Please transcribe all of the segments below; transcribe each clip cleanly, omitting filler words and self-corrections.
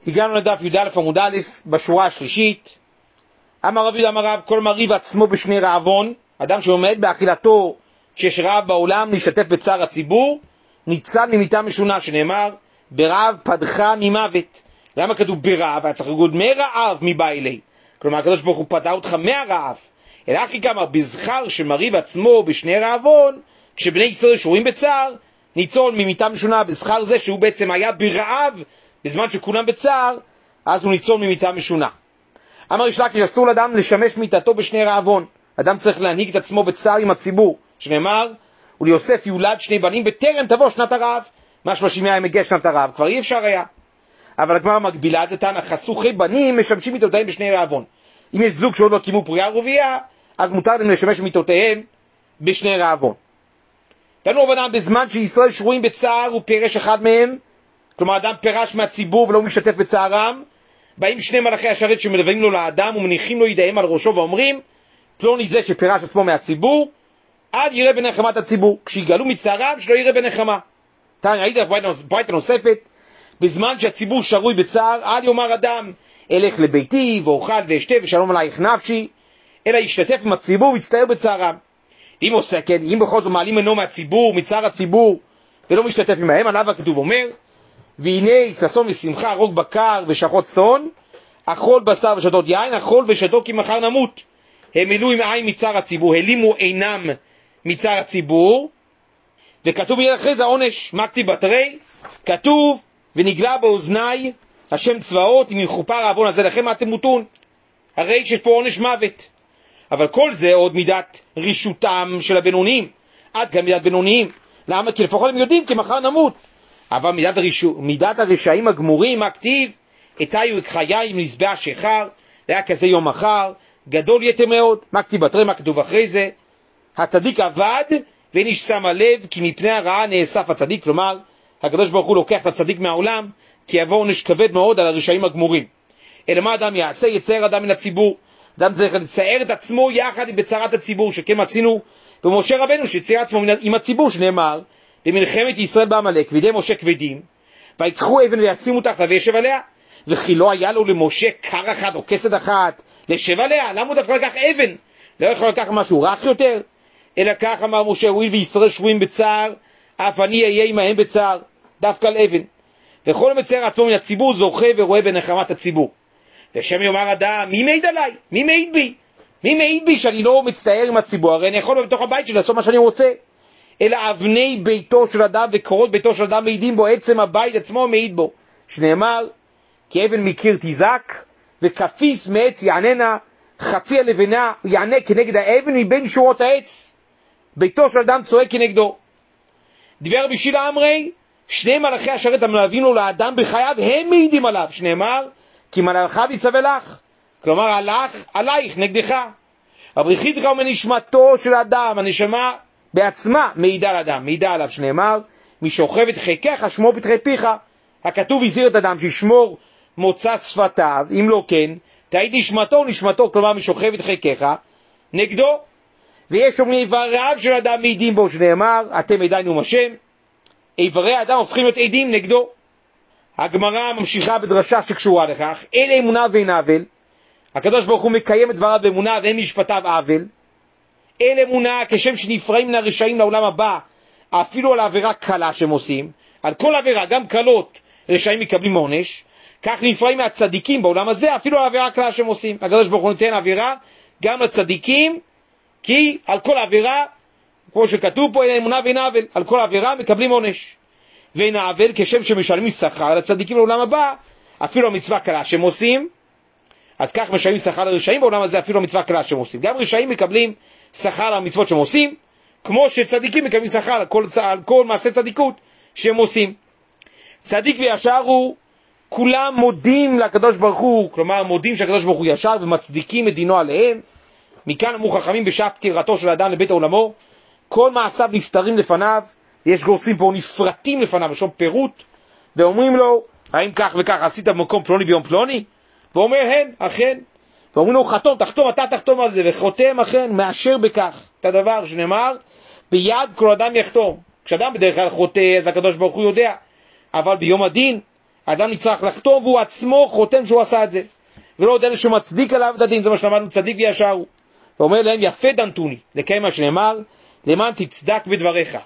הגענו לדף י"א עמוד א' בשורה השלישית. אמר רב יהודה אמר רב, כל מריב עצמו בשני רעבון, אדם שעומד באכילתו כשיש רעב בעולם להשתתף בצער הציבור, ניצל ממיתה משונה, שנאמר ברעב פדך ממוות. למה כתוב ברעב? היה צריך להגיד מרעב מבא אלי, כלומר הקדוש ברוך הוא פדה אותך מהרעב. אלא אחי כאמר בזכר שמריב עצמו בשני רעבון, כשבני ישראל שרויים בצער, ניצול ממיתה משונה, בזכר זה שהוא בעצם היה ברעב בזמן שכולם בצער, אז הוא ניצול ממיתה משונה. אמר יש לקיש, אסור לאדם לשמש מיתתו בשני רעבון. אדם צריך להנהיג את עצמו בצער עם הציבור, שנאמר וליוסף יולד שני בנים בטרם תבוא שנת הרעב. משמע שאם היה מגיע שנת הרעב כבר אי אפשר היה. אבל הגמרא מגבילה את זה, תנא חסוכי בנים משמשים מיתותיהם בשני רעבון. אם יש זוג שעוד לא קימו פריה ורבייה, אז מותר להם לשמש מיתותיהם בשני רעבון. תנו רבנן, בזמן שישראל שרויים בצער ופרש אחד מהם, כלומר אדם פרש מהציבור ולא משתתף בצערם, באים שני מלאכי השרת שמלווים לו לאדם ומניחים לו ידיהם על ראשו ואומרים, פלוני זה שפרש עצמו מהציבור, עד יראה בנחמת הציבור. כשיגלו מצערם שלא יראה בנחמה. ראיתי לך ברייתא נוספת, בזמן שהציבור שרוי בצער, עד יאמר אדם, אלך לביתי ואוכל ואשתה ושלום עלייך נפשי, אלא ישתתף עם הציבור ויצטער בצערם. אם עושה כן, אם בכל זאת מעלים עינו מהציבור, מצער הציבור, ולא משתתף עמהם, עליו הכתוב אומר, והנה ששון ושמחה, רוג בקר ושחות צאן, אכול בשר ושתות יין, אכול ושתו כי מחר נמות. הם העלו עם עין מצער הציבור, העלימו עינם מצער הציבור, וכתוב מיד אחרי זה העונש, מה כתיב בתרי? כתוב, ונגלה באוזני השם צבאות, אם יכופר העוון הזה לכם מה אתם מותון. הרי שיש פה עונש מוות. אבל כל זה עוד מידת רישותם של הבינוניים, עד גם מידת בינוניים. למה? כי לפחות הם יודעים כי מחר נמות. אבל מידת הרשעים הגמורים, מה כתיב? איתיו חיים נזבח שחר, היה כזה יום מחר, גדול יתר מאוד. מה כתיב בתרי? מה כתוב אחרי זה? הצדיק עבד ואין איש שם הלב, כי מפני הרעה נאסף הצדיק. כלומר, הקדוש ברוך הוא לוקח את הצדיק מהעולם, כי יבוא עונש כבד מאוד על הרשעים הגמורים. אלא מה אדם יעשה? יצייר אדם מן הציבור. אדם צריך לצייר את עצמו יחד בצרת הציבור, שכן מצינו במשה רבנו שצייר עצמו עם הציבור, שנאמר במלחמת ישראל בעמלק וידי משה כבדים, ויקחו אבן וישימו תחתיה וישב עליה. וכי לא היה לו למשה קר אחד או כסד אחת לשב עליה? למה הוא דווקא לקח אבן? לא יכול לקח משהו רך יותר? אלא כך אמר משה, הואיל וישראל שבויים בצער, אף אני אהיה עמהם בצער, דווקא על אבן. וכל המצייר עצמו מן הציבור זוכה ורואה בנחמת הציבור. ושם יאמר אדם, מי מעיד עליי? מי מעיד בי? מי מעיד בי שאני לא מצטער עם הציבור? הרי אני יכול בתוך הבית שלי לעשות מה שאני רוצה. אלא אבני ביתו של אדם וקורות ביתו של אדם מעידים בו, עצם הבית עצמו מעיד בו. שנאמר, כי אבן מקיר תזעק, וכפיס מעץ יעננה, חצי הלבנה יענה כנגד האבן מבין שורות העץ. ביתו של אדם צועק כנגדו. דבר בשילה אמרי, שני מלאכי השרת המלווים לו לאדם בחייו, הם מעידים עליו, שנאמר, כי מלאכיו יצווה לך, כלומר הלך עלייך נגדך. הבריחית לך ומנשמתו של אדם, הנשמה בעצמה מעידה על אדם, מעידה עליו, שנאמר, מי שוכב את חיקך שמו פתחי פיך. הכתוב הזהיר את אדם שישמור מוצא שפתיו, אם לא כן תעיד נשמתו, כלומר מי שוכב את חיקך נגדו. ויש אומרים איבריו של אדם מעידים בו, שנאמר אתם עדינו השם. איברי האדם הופכים להיות עדים נגדו. הגמרא ממשיכה בדרשה שקשורה לכך, אלה אמונה ואין עוול. הקדוש ברוך הוא מקיים את דבריו באמונה ואין משפטיו עוול. אלה אמונה כשם שנפרעים מן הרשעים לעולם הבא, אפילו על העבירה קלה שהם עושים, על כל עבירה, גם קלות, רשעים מקבלים עונש, כך נפרעים מהצדיקים בעולם הזה, אפילו על העבירה קלה שהם עושים. הקדוש ברוך הוא נותן עבירה גם לצדיקים, כי על כל עבירה, כמו שכתוב פה, אלה אמונה ואין עוול, על כל עבירה מקבלים עונש. ואין העוול כשם שמשלמים שכר לצדיקים לעולם הבא, אפילו המצווה קלה שהם עושים, אז כך משלמים שכר לרשעים בעולם הזה, אפילו המצווה קלה שהם עושים. גם רשעים מקבלים שכר על המצוות שהם עושים, כמו שצדיקים מקבלים שכר על כל מעשה צדיקות שהם עושים. צדיק וישר הוא, כולם מודים לקדוש ברוך הוא, כלומר מודים שהקדוש ברוך הוא ישר ומצדיקים את דינו עליהם. מכאן אמרו חכמים בשעה פטירתו של האדם לבית העולמו, כל מעשיו נפטרים לפניו, יש גורסים פה נפרטים לפניו, יש פירוט, ואומרים לו, האם כך וכך עשית במקום פלוני ביום פלוני? ואומר הן, אכן. ואומרים לו, תחתום, אתה תחתום על זה, וחותם אכן, מאשר בכך את הדבר שנאמר, ביד כל אדם יחתום. כשאדם בדרך כלל חוטא, אז הקדוש ברוך הוא יודע, אבל ביום הדין, האדם נצטרך לחתום והוא עצמו חותם שהוא עשה את זה. ולא עוד אלה שמצדיק עליו את הדין, זה מה שלמדנו, צדיק וישר הוא. ואומר להם, יפה דנתוני, לקיים מה שנאמר, למען תצדק בדבריך.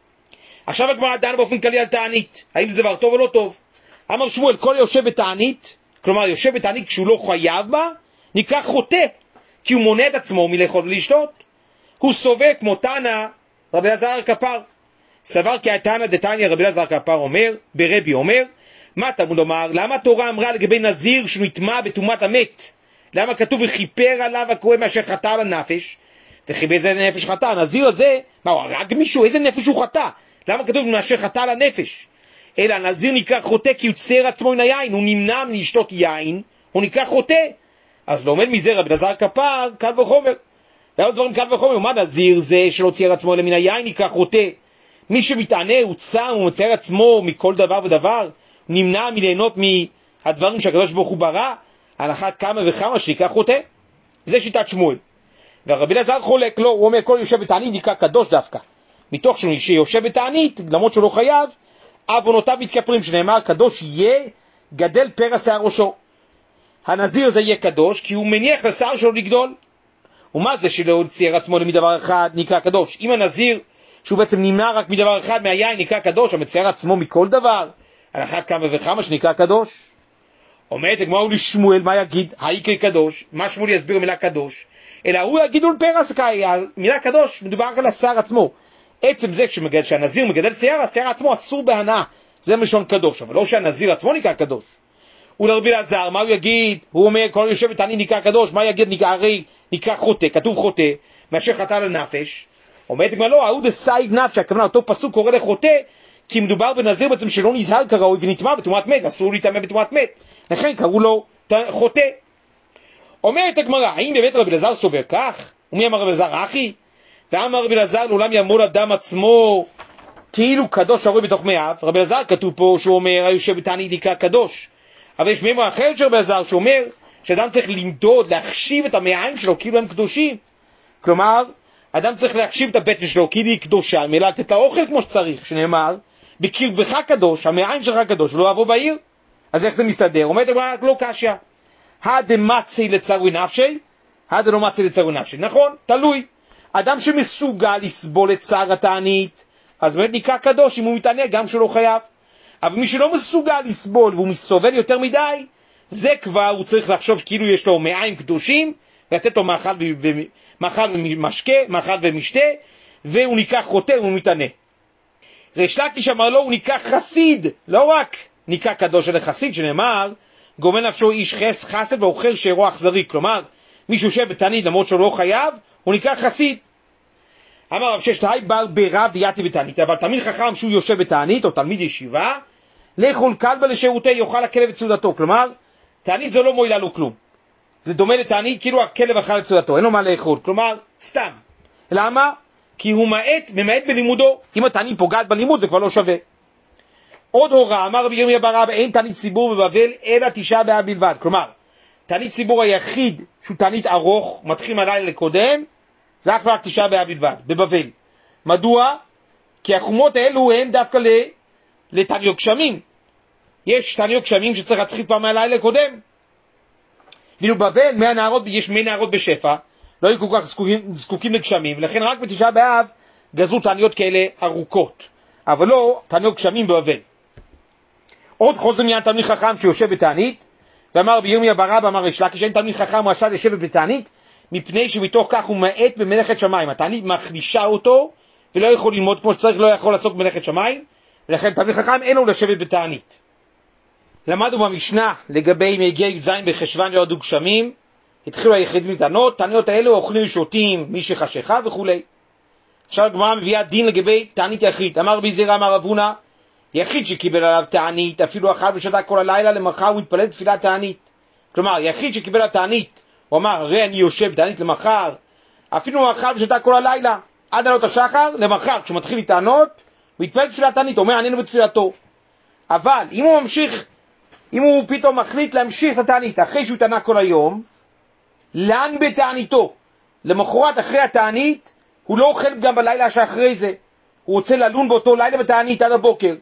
עכשיו הגמרא דנה באופן כללי על תענית, האם זה דבר טוב או לא טוב. אמר שמואל, כל יושב בתענית, כלומר יושב בתענית כשהוא לא חייב בה, נקרא חוטא, כי הוא מונע את עצמו מלאכול ולשתות. הוא סובר כמו תנא רבי אלעזר כפר. סבר כי התנא דתניא רבי אלעזר כפר אומר, ברבי אומר, מה תלמוד לומר? למה התורה אמרה לגבי נזיר שהוא נטמע בטומאת המת? למה כתוב וכיפר עליו הקורא מאשר חטא על הנפש? וכי באיזה נפש חטא? הנזיר הזה, מה הוא הרג מישהו? איזה נפש הוא חטא? למה כתוב מאשר חטא על הנפש? אלא הנזיר נקרא חוטא כי הוא צייר עצמו מן היין, הוא נמנע מלשתות יין, הוא נקרא חוטא. אז לא עומד מזה רבי אלעזר כפר, קל וחומר. ועוד דברים קל וחומר, מה נזיר זה שלא צייר עצמו אלא מן היין נקרא חוטא? מי שמתענה, הוא צם, הוא מצייר עצמו מכל דבר ודבר, נמנע מליהנות מהדברים שהקדוש ברוך הוא ברא, על אחת כמה וכמה שנקרא חוטא. זה שיטת שמואל. והרבי אלעזר חולק, לא, הוא אומר כל יושב בתענית נקרא קדוש דווקא. מתוך שיושב בתענית, למרות שהוא לא חייב, עוונותיו מתכפרים, שנאמר קדוש יהיה גדל פרע שיער ראשו. הנזיר זה יהיה קדוש כי הוא מניח לשיער שלו לגדול. ומה זה שלא צייר עצמו מדבר אחד נקרא קדוש? אם הנזיר שהוא בעצם נמנע רק מדבר אחד מהיין נקרא קדוש, המצייר עצמו מכל דבר, על אחת כמה וכמה שנקרא קדוש. אומרת הגמרא הוא לשמואל, מה יגיד? העיקר קדוש, מה שמואל יסביר במילה קדוש? אלא הוא יגידו לפרס, המילה קדוש מדובר רק על השיער עצמו. עצם זה שהנזיר מגדל שיער, השיער עצמו אסור בהנאה, זה מלשון קדוש, אבל לא שהנזיר עצמו נקרא קדוש. ולרבי אלעזר, מה הוא יגיד? הוא אומר, כל יושב בתענית נקרא קדוש, מה יגיד? נקרא חוטא, כתוב חוטא, מאשר חטא לנפש. אומרת הגמרא, לא, ההוא דסייג נפש, הכוונה, אותו פסוק קורא לחוטא, כי מדובר בנזיר בעצם שלא נזהר כראוי ונטמע בטומאת מת, אסור להתאמן בטומאת מת, לכן קראו לו חוטא. אומרת הגמרא, האם באמת רבי אלעזר סובר כך? ומי אמר רבי אלעזר? אחי? ואמר רבי אלעזר, לעולם ימול אדם עצמו כאילו קדוש הרוי בתוך מאיו. רבי אלעזר כתוב פה שהוא אומר, היושב בתענית נקרא קדוש. אבל יש מימרה אחרת של רבי אלעזר שאומר שאדם צריך למדוד, להחשיב את המעיים שלו כאילו הם קדושים. כלומר, אדם צריך להחשיב את הבטן שלו כאילו היא קדושה, אלא לתת לאוכל כמו שצריך, שנאמר, בקרבך קדוש, המעיים שלך קדוש, ולא אבוא בעיר. אז איך זה מסתדר? אומרת הגמרא, לא קשיא. הדמצי לצרוי נפשי, הדלא מצי לצרוי נפשי. נכון, תלוי. אדם שמסוגל לסבול את צער התענית, אז באמת נקרא קדוש אם הוא מתענה גם שלא חייב. אבל מי שלא מסוגל לסבול והוא מסובל יותר מדי, זה כבר הוא צריך לחשוב כאילו יש לו מעיים קדושים, לתת לו מאכל ומשקה, מאכל ומשתה, והוא נקרא חוטא והוא מתענה. ריש לקיש אמר לו, הוא נקרא חסיד, לא רק נקרא קדוש אלא חסיד, שנאמר, גומל נפשו איש חסד ואוכל שאירו אכזרי. כלומר, מי שיושב בתענית למרות שהוא לא חייב, הוא נקרא חסיד. אמר רב ששת, היי בר ברב דייתי בתענית, אבל תלמיד חכם שהוא יושב בתענית, או תלמיד ישיבה, לאכול כלבה לשירותי יאכל הכלב את סעודתו. כלומר, תענית זה לא מועילה לו כלום. זה דומה לתענית כאילו הכלב אכל את סעודתו, אין לו מה לאכול. כלומר, סתם. למה? כי הוא ממעט בלימודו. אם התענית פוגעת בלימוד זה כבר לא שווה. עוד הוראה, אמר רבי ירמיה בר אבא, אין תענית ציבור בבבל אלא 9 באב בלבד. כלומר, תענית ציבור היחיד שהוא תענית ארוך, מתחיל מהלילה לקודם, זה אך ורק 9 באב בלבד, בבבל. מדוע? כי החומות האלו הם דווקא לתעניות גשמים. יש תעניות גשמים שצריך להתחיל כבר מהלילה לקודם. ואילו בבל, יש 100 נערות בשפע, לא היו כל כך זקוקים לגשמים, ולכן רק ב9 באב גזרו תעניות כאלה ארוכות. אבל לא תעניות גשמים בבבל. עוד חוזר מעניין תלמיד חכם שיושב בתענית, ואמר רבי ירמיה בר אבא, אמר ריש לקיש, אין תלמיד חכם רשאי לשבת בתענית, מפני שמתוך כך הוא מעט במלאכת שמיים. התענית מחלישה אותו, ולא יכול ללמוד כמו שצריך, לא יכול לעסוק במלאכת שמיים, ולכן תלמיד חכם אין לו לשבת בתענית. למדנו במשנה לגבי מגיע י"ז בחשוון יועדו גשמים, התחילו היחידים לטענות, תעניות האלו אוכלים ושותים מי שחשיכה וכו'. עכשיו הגמרא מביאה דין לגבי תענית יחיד. אמר רבי זירא אמר רב הונא, יחיד שקיבל עליו תענית, אפילו אכל ושתה כל הלילה, למחר הוא יתפלל תפילת תענית. כלומר, יחיד שקיבל על תענית, הוא אמר, הרי אני יושב בתענית למחר, אפילו הוא אכל ושתה כל הלילה, עד עלות השחר, למחר, כשמתחיל לטענות, הוא יתפלל תפילת תענית, הוא אומר, ענינו בתפילתו. אבל אם הוא פתאום מחליט להמשיך את התענית, אחרי שהוא תענה כל היום, לן בתעניתו, למחרת אחרי התענית, הוא לא אוכל גם בלילה שאחרי זה, הוא רוצה ללון באותו לילה בתענית עד הבוקר.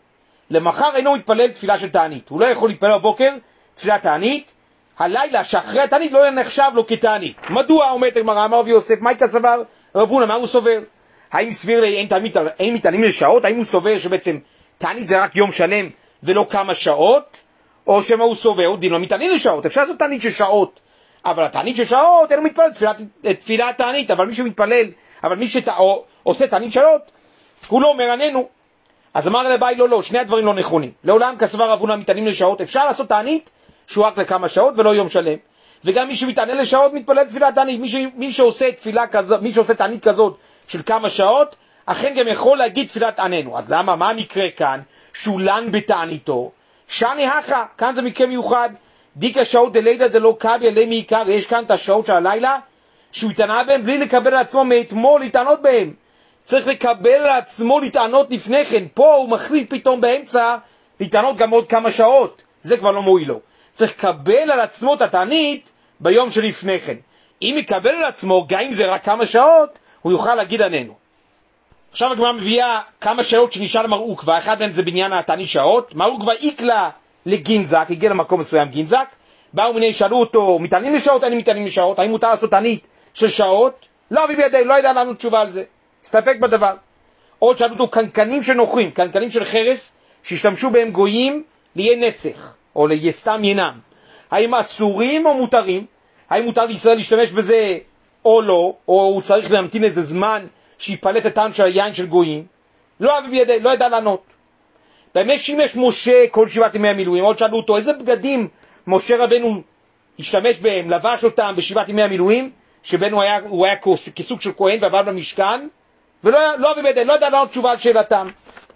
למחר אינו מתפלל תפילה של תענית. הוא לא יכול להתפלל בבוקר תפילת תענית, הלילה שאחרי התענית לא נחשב לו כתענית. מדוע? אומרת הגמרא, אמר רבי יוסף, מייקה סבר רב הונא, מה הוא סובר? האם סביר לי אין מתענים לשעות? האם הוא סובר שבעצם תענית זה רק יום שלם ולא כמה שעות? או שמה הוא סובר? דין לא מתענים לשעות, אפשר לעשות תענית של שעות, אבל התענית של שעות אינו מתפלל תפילת תענית, אבל מי שמתפלל, אבל מי שעושה תענית שעות, הוא לא אומר עננו. אז אמר לבית לא, שני הדברים לא נכונים. לעולם כסבר רב הונא מתענים לשעות, אפשר לעשות תענית שהוא רק לכמה שעות ולא יום שלם. וגם מי שמתענה לשעות מתפלל תפילת תענית. מי שעושה תפילה כזאת, מי שעושה תענית כזאת של כמה שעות, אכן גם יכול להגיד תפילת עננו. אז למה? מה המקרה כאן? שולן בתעניתו. שני הכה, כאן זה מקרה מיוחד. דיקה שעות דלידה דלא קבי עלי מעיקר. יש כאן את השעות של הלילה שהוא התענה בהם בלי לקבל על עצמו מאתמול להתענות בהם. צריך לקבל על עצמו להתענות לפני כן. פה הוא מחליט פתאום באמצע להתענות גם עוד כמה שעות. זה כבר לא מועיל לו. צריך לקבל על עצמו את התענית ביום שלפני כן. אם יקבל על עצמו, גם אם זה רק כמה שעות, הוא יוכל להגיד עננו. עכשיו הגמרא מביאה כמה שעות שנשאל מרעוקווה, אחד מהם זה בעניין התענית שעות. מרעוקווה איקלה לגינזק, הגיע למקום מסוים גינזק, באו מיני, שאלו אותו, מתענים לשעות? אין מתענים לשעות. האם מותר לעשות תענית של שעות? לא אביא בידי, לא ידע לנו תשובה על זה. הסתפק בדבר. עוד שאלו אותו, קנקנים שנוחים, קנקנים של חרס, שהשתמשו בהם גויים ליהיה נצח, או ליסתם ינם. האם אסורים או מותרים? האם מותר לישראל להשתמש בזה או לא, או הוא צריך להמתין איזה זמן שיפלט את טעם של היין של גויים? לא אביא בידי, לא ידע לענות. באמת שימש משה כל 7 ימי המילואים, עוד שאלו אותו, איזה בגדים משה רבנו השתמש בהם, לבש אותם ב7 ימי המילואים, שבנו הוא היה כסוג של כהן ועבד במשכן, ולא אביא בידי, לא ידע לענות תשובה על שאלתם.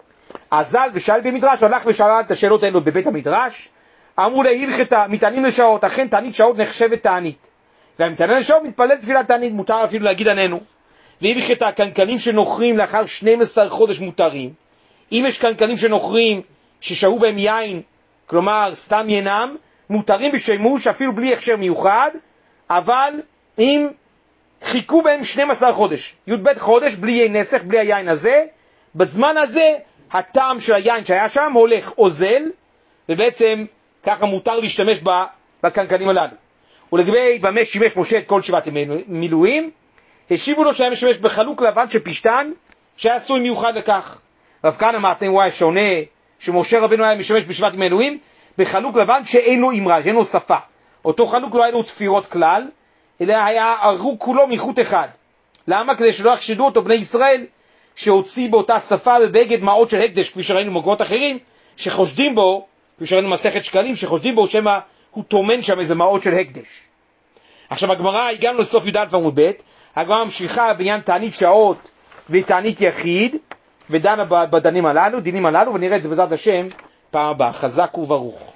הזל ושאל במדרש, הלך ושאל את השאלות האלו בבית המדרש, אמרו לה, הלכתה, מתענים לשעות, אכן תענית שעות נחשבת תענית. והמתענה לשעות מתפלל תפילת תענית, מותר אפילו להגיד עננו. והלכתה, קנקנים שנוחרים לאחר 12 חודש מותרים. אם יש קנקנים שנוחרים ששהו בהם יין, כלומר סתם ינם, מותרים בשימוש אפילו בלי הכשר מיוחד, אבל אם חיכו בהם 12 חודש, י"ב חודש בלי יין נסך, בלי היין הזה, בזמן הזה הטעם של היין שהיה שם הולך אוזל, ובעצם ככה מותר להשתמש בקנקנים הללו. ולגבי במה שימש משה את כל 7 ימי מילואים, השיבו לו שהיה משמש בחלוק לבן של פשטן, שהיה עשוי מיוחד לכך. רב כהנא אמרתם, הוא היה שונה, שמשה רבנו היה משמש ב7 ימי מילואים, בחלוק לבן שאינו אמרה, שאינו שפה. אותו חלוק לא היה לו תפירות כלל, אלא היה ערוך כולו מחוט אחד. למה? כדי שלא יחשדו אותו בני ישראל, שהוציא באותה שפה בבגד מעות של הקדש, כפי שראינו במקומות אחרים, שחושדים בו, כפי שראינו מסכת שקלים, שחושדים בו שמה הוא תומן שם איזה מעות של הקדש. עכשיו הגמרא, הגענו לסוף י"א עמוד ב', הגמרא ממשיכה בעניין תענית שעות ותענית יחיד, ודנה בדינים הללו, ונראה את זה בעזרת השם פעם הבאה. חזק וברוך.